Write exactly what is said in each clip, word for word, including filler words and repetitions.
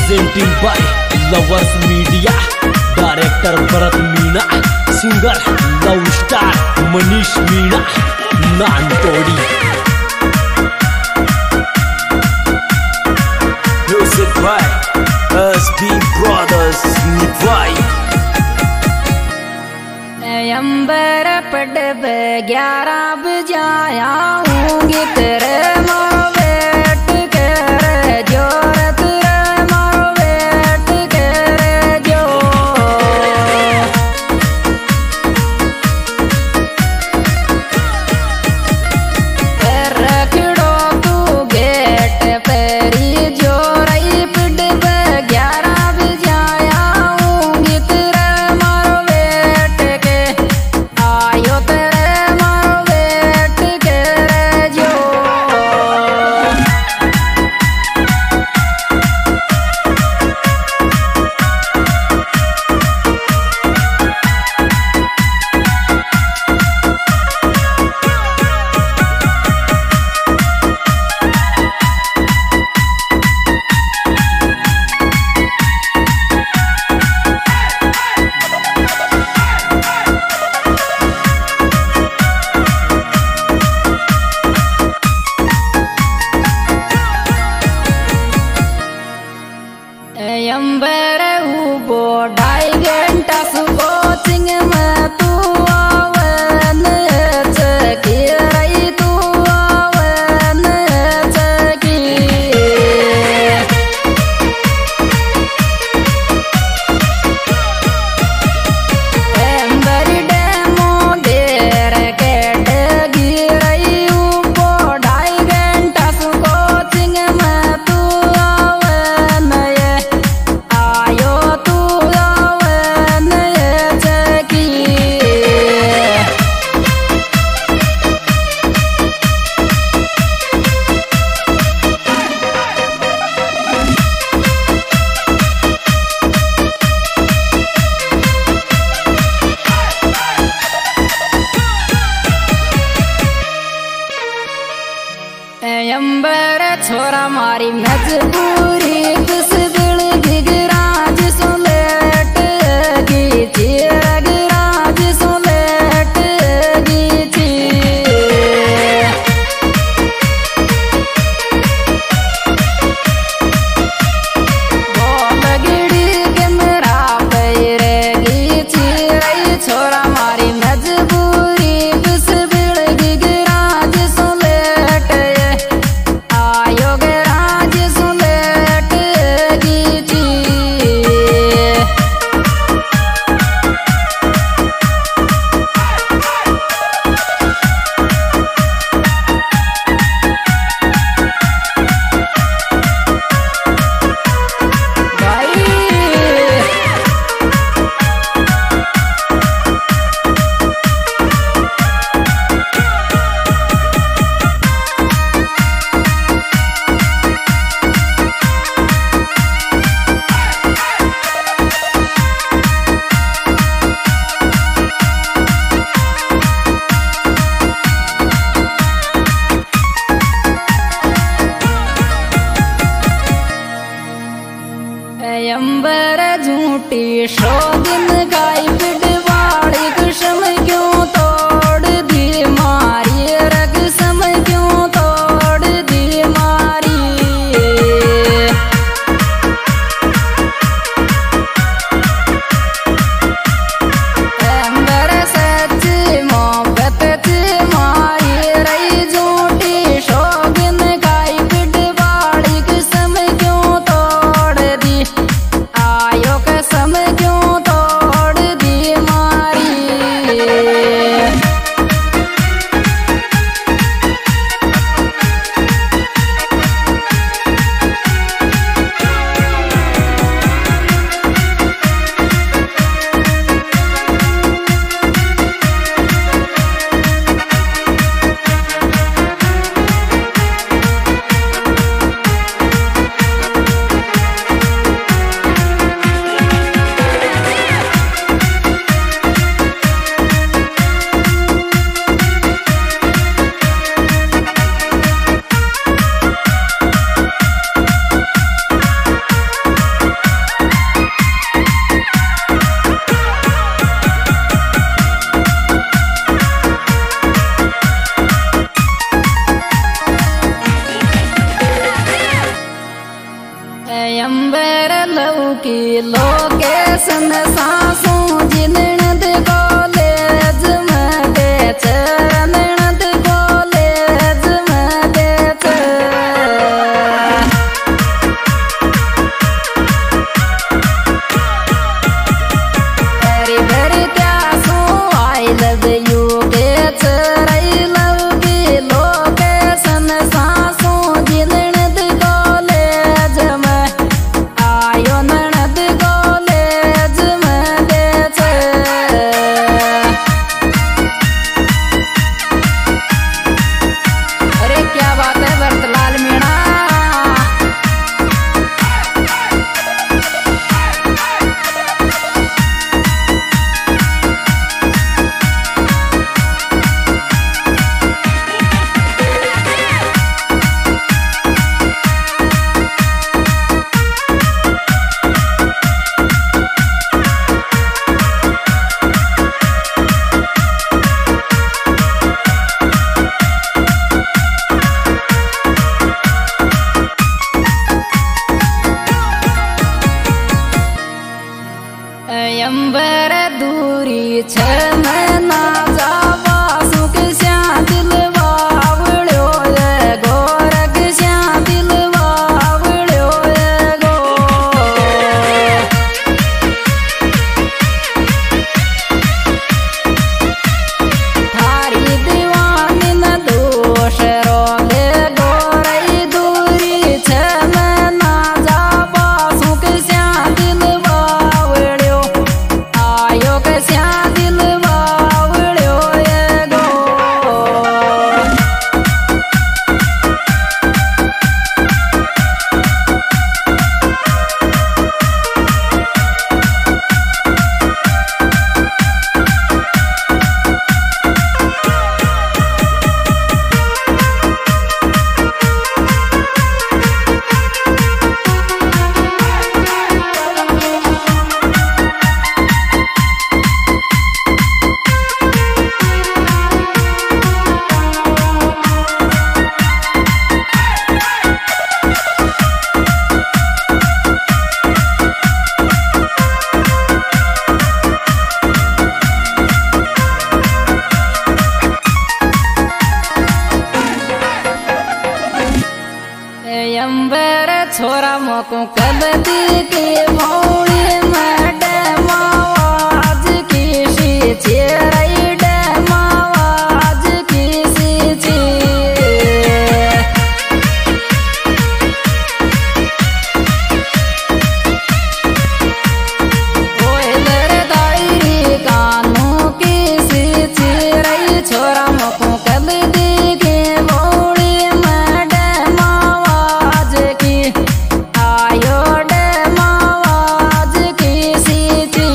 presenting by Lovers Media, Director Bharat Meena, Singer Love Star Manish Meena, Nantodi. Music by S B Brothers Nivai. अंबर पड़ब ग्यारह बजाया हूँगी तेरे मारो wait करे जोर तेरे मारो वेट करे जो रखड़ो तू गेट पेरी जोर पड़ब ग्यारह बजाया हूँगी तेरे मारो वेट के आयो तेरे मारो वेट करे जो अंबर उबो ढाई घंटा सुबह सिंह में तू आवन चकी रही तू आवन चकी अंबर डेमो देर के डगी रही उबो ढाई घंटा सुबह सिंह में तू आवन आयो तू आवन चकी अंबर छोरा मारी मजबूरी किस दिल गिगराज सुलेट गीची रगराज सुलेट गीची बोल गिड़ी के मेरा पैरे गीची रही छोरा मारी मजबूरी किस दिल गिगराज सुलेट आयोग राज सुलेट गीची अंबर झूठी सौ दिन गाय पिटवाड़ी कुसम क्यों तोड़ दी मारी रग सम क्यों तोड़ दी मारी अंबर सच मोहब्बत मारी रही झूठी सौ दिन गाय पिटवाड़ी कुसम क्यों तोड़ दी आयो कसम क्यों तोड़ दी अंबर लौकी लोकेशन सासों जिनद कॉलेज में बेच ननद कॉलेज में बेच अरे भर क्या सो आई लव यू बेच रही लौकी लोकेशन सासों जिनद कॉलेज में आयो ननद कॉलेज में बेच अरे क्या बात है भरतलाल मीणा अंबर दूरी छ मना जावा सुख श्या दिल बावड़ो गोरख श्या दिल बावड़ो गो थारी दीवानी न दोष रोले गोरई दूरी छ मना जावा सुख श्या दिल बावड़ो आयो कस्या दिल बावड़ो गो अंबर छोरा मोको कबदी के भौड़ी में डमावाज की सी रही डमावाज की सी दायरी कानों की सी रही छोरा मोको कबदी के भौड़ी में डमावाज की आयो डमावाज की सीटी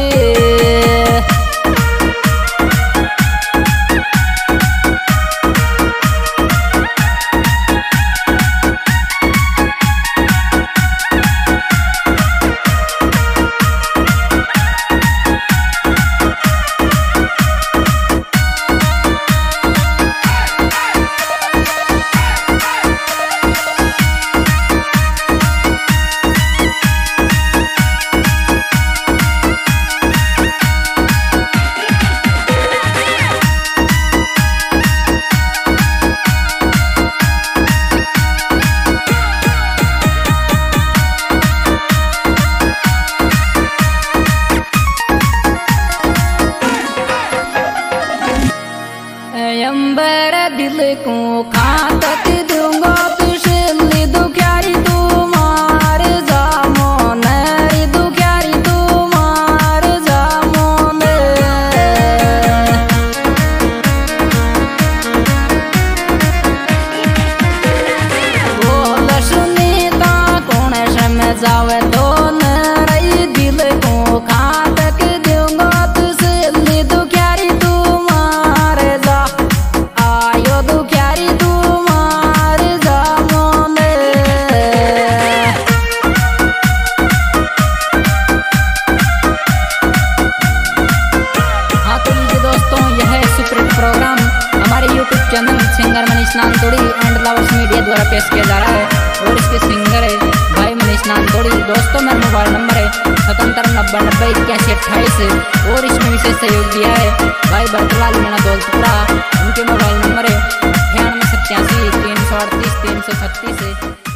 अंबर दिल को खातक दूंगा पिछली दुख्यारी तू मार जामो नरी दुख्यारी तू मार जामो बोल सुनीता कौन समझावे तो नरी दिल को खातक दूंगा पिछली दुख्यारी तू मार जा आयो दुख्यारी तू मार जा मोने हाँ तो लीजिए दोस्तों, यह है सुपरहिट प्रोग्राम हमारे YouTube channel singer Manish Nantodi and lovers media द्वारा पेश किया जा रहा है और इसके सिंगर है भाई मनीष नान बानबे इक्यासी अट्ठाईस और इसमें विशेष सहयोग दिया है भाई भरतलाल मीणा दौलतपुरा। उनके मोबाइल नंबर है अठानवे सत्तासी तीन सौ अड़तीस तीन सौ छत्तीस।